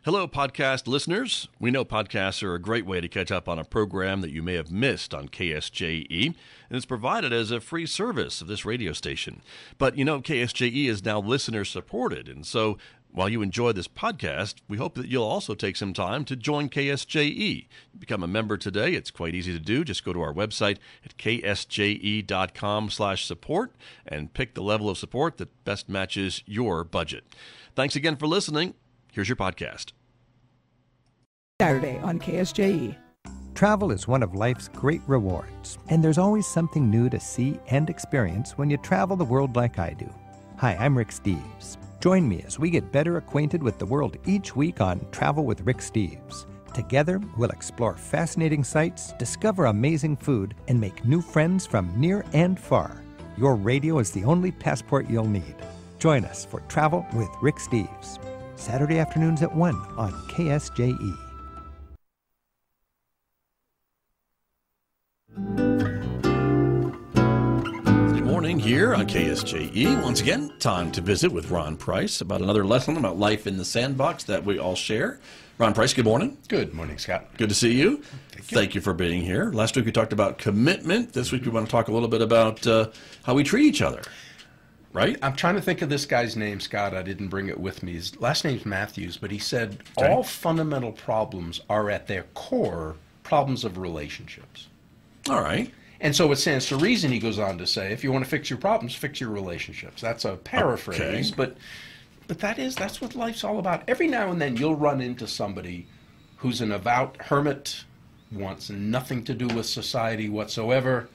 Hello, podcast listeners. We know podcasts are a great way to catch up on a program that you may have missed on KSJE, and it's provided as a free service of this radio station. But you know, KSJE is now listener-supported, and so while you enjoy this podcast, we hope that you'll also take some time to join KSJE. Become a member today. It's quite easy to do. Just go to our website at ksje.com/support and pick the level of support that best matches your budget. Thanks again for listening. Here's your podcast. Saturday on KSJE. Travel is one of life's great rewards, and there's always something new to see and experience when you travel the world like I do. Hi, I'm Rick Steves. Join me as we get better acquainted with the world each week on Travel with Rick Steves. Together, we'll explore fascinating sights, discover amazing food, and make new friends from near and far. Your radio is the only passport you'll need. Join us for Travel with Rick Steves. Saturday afternoons at 1 on KSJE. Good morning here on KSJE. Once again, time to visit with Ron Price about another lesson about life in the sandbox that we all share. Ron Price, good morning. Good morning, Scott. Good to see you. Thank you for being here. Last week we talked about commitment. This week we want to talk a little bit about how we treat each other. Right? I'm trying to think of this guy's name, Scott. I didn't bring it with me. His last name's Matthews, but he said all fundamental problems are at their core problems of relationships. All right. And so it stands to reason, he goes on to say, if you want to fix your problems, fix your relationships. That's a paraphrase, but that's what life's all about. Every now and then you'll run into somebody who's an avowed hermit, wants nothing to do with society whatsoever.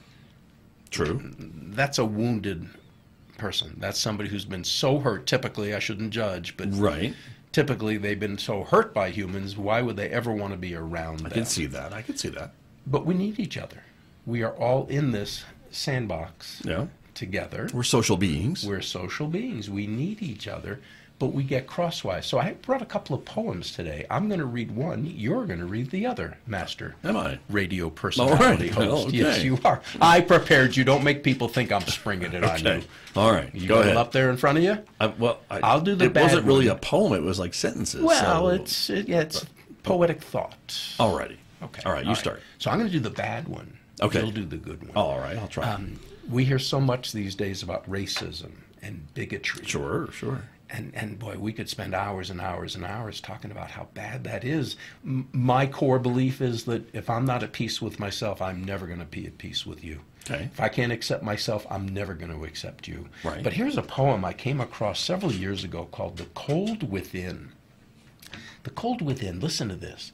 True. That's a wounded person. That's somebody who's been so hurt. Typically, I shouldn't judge, but typically they've been so hurt by humans, why would they ever want to be around them? I can see that. But we need each other. We are all in this sandbox together. We're social beings. We're social beings. We need each other, but we get crosswise. So I brought a couple of poems today. I'm going to read one. You're going to read the other, Master. Am I? Radio personality host. Okay. Yes, you are. I prepared you. Don't make people think I'm springing it on you. All right. You Go got ahead. it up there in front of you? I'll do the It bad wasn't really one. a poem. It was like sentences. Well, so. it's poetic thought. All righty. Okay. All right. You start. So I'm going to do the bad one. Okay. You'll do the good one. All right. I'll try. We hear so much these days about racism and bigotry. Sure. And boy, we could spend hours and hours and hours talking about how bad that is. My core belief is that if I'm not at peace with myself, I'm never going to be at peace with you. Okay. If I can't accept myself, I'm never going to accept you. Right. But here's a poem I came across several years ago called The Cold Within. The Cold Within, listen to this.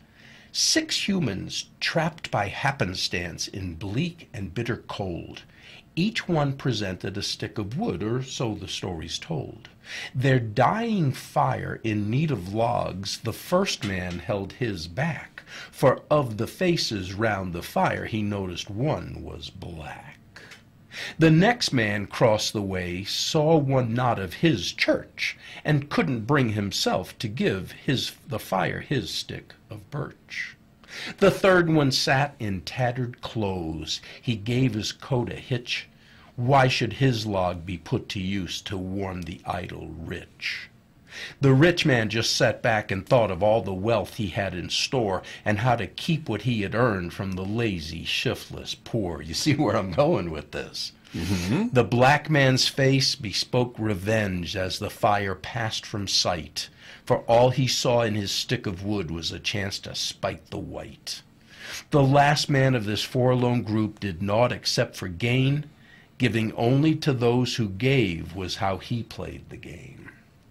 6 humans trapped by happenstance in bleak and bitter cold. Each one presented a stick of wood, or so the story's told. Their dying fire in need of logs, the first man held his back, for of the faces round the fire he noticed one was black. The next man crossed the way, saw one not of his church, and couldn't bring himself to give the fire his stick of birch. The third one sat in tattered clothes. He gave his coat a hitch. Why should his log be put to use to warm the idle rich? The rich man just sat back and thought of all the wealth he had in store and how to keep what he had earned from the lazy, shiftless poor. You see where I'm going with this? Mm-hmm. The black man's face bespoke revenge as the fire passed from sight, for all he saw in his stick of wood was a chance to spite the white. The last man of this forlorn group did naught except for gain. Giving only to those who gave was how he played the game.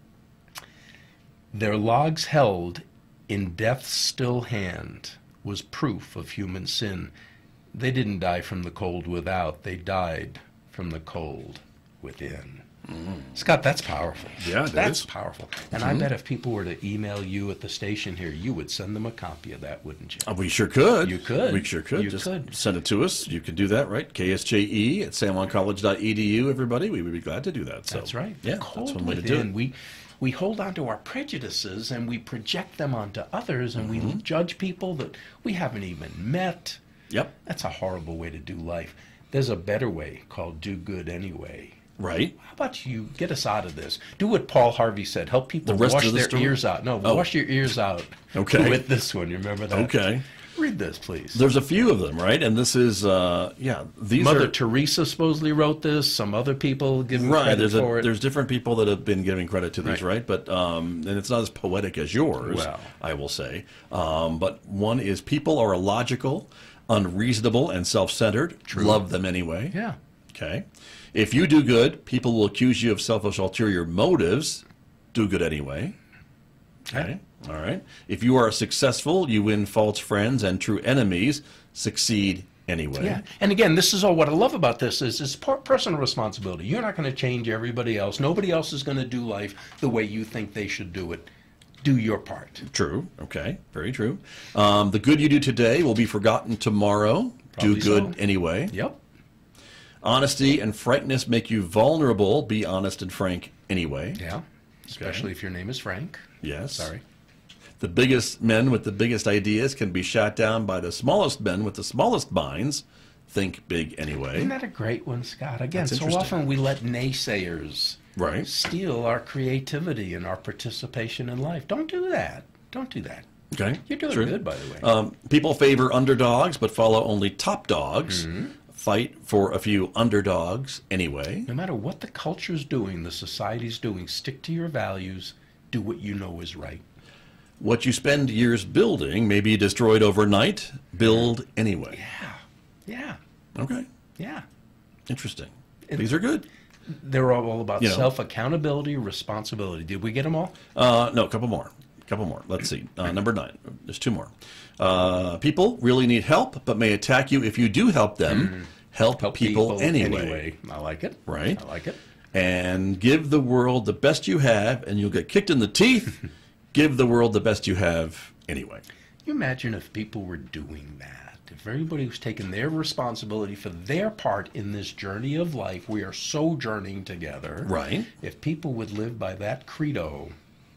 Their logs held in death's still hand was proof of human sin. They didn't die from the cold without, they died from the cold within. Scott, that's powerful. Yeah, that's powerful. And I bet if people were to email you at the station here, you would send them a copy of that, wouldn't you? We sure could. You could. We sure could. You Just could. send it to us. You could do that, right? KSJE at sanjuancollege.edu, everybody. We would be glad to do that. So, that's right. Yeah, Cold that's one way to do within. it. We hold on to our prejudices and we project them onto others and we judge people that we haven't even met. Yep. That's a horrible way to do life. There's a better way called do good anyway. Right. How about you get us out of this? Do what Paul Harvey said. Help people The rest wash of the their story? ears out. No, Oh. wash your ears out. Okay. With this one. You remember that? Okay. Read this, please. There's a few of them, right? And this is, these Mother are... Teresa supposedly wrote this. Some other people giving Right, credit for it. there's different people that have been giving credit to these, right? But and it's not as poetic as yours, Well. I will say. But one is people are illogical, unreasonable, and self-centered. Love them anyway. Yeah. Okay. If you do good, people will accuse you of selfish, ulterior motives. Do good anyway. Okay. All right. If you are successful, you win false friends and true enemies. Succeed anyway. Yeah. And again, this is all what I love about this is it's personal responsibility. You're not going to change everybody else. Nobody else is going to do life the way you think they should do it. Do your part. True. Okay. Very true. The good you do today will be forgotten tomorrow. Probably do good so. anyway. Yep. Honesty and frankness make you vulnerable. Be honest and frank anyway. Yeah. Especially if your name is Frank. Yes. Sorry. The biggest men with the biggest ideas can be shot down by the smallest men with the smallest minds. Think big anyway. Isn't that a great one, Scott? Again, That's so interesting. often we let naysayers Right. steal our creativity and our participation in life. Don't do that. Don't do that. Okay. You're doing True. good, by the way. People favor underdogs but follow only top dogs. Fight for a few underdogs anyway. No matter what the culture's doing, the society's doing, stick to your values. Do what you know is right. What you spend years building may be destroyed overnight. Build anyway. Yeah. Okay. Yeah. Interesting. These are good. They're all about You know. self-accountability, responsibility. Did we get them all? No, a couple more. Let's see. Number 9. There's 2 more. People really need help, but may attack you if you do help them. Help people anyway. I like it. Right. I like it. And give the world the best you have, and you'll get kicked in the teeth. Give the world the best you have anyway. Can you imagine if people were doing that? If everybody was taking their responsibility for their part in this journey of life, we are sojourning together. Right. If people would live by that credo,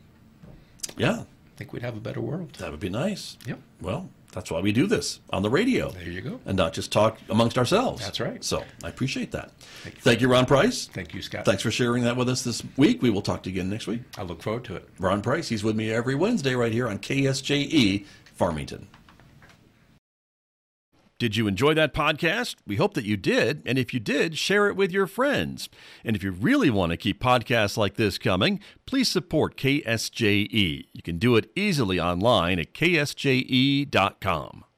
Yeah, I think we'd have a better world. that would be nice. Yep. Well, that's why we do this on the radio. There you go. And not just talk amongst ourselves. That's right. So I appreciate that. Thank you, Ron Price. Thank you, Scott. Thanks for sharing that with us this week. We will talk to you again next week. I look forward to it. Ron Price, he's with me every Wednesday right here on KSJE Farmington. Did you enjoy that podcast? We hope that you did. And if you did, share it with your friends. And if you really want to keep podcasts like this coming, please support KSJE. You can do it easily online at ksje.com.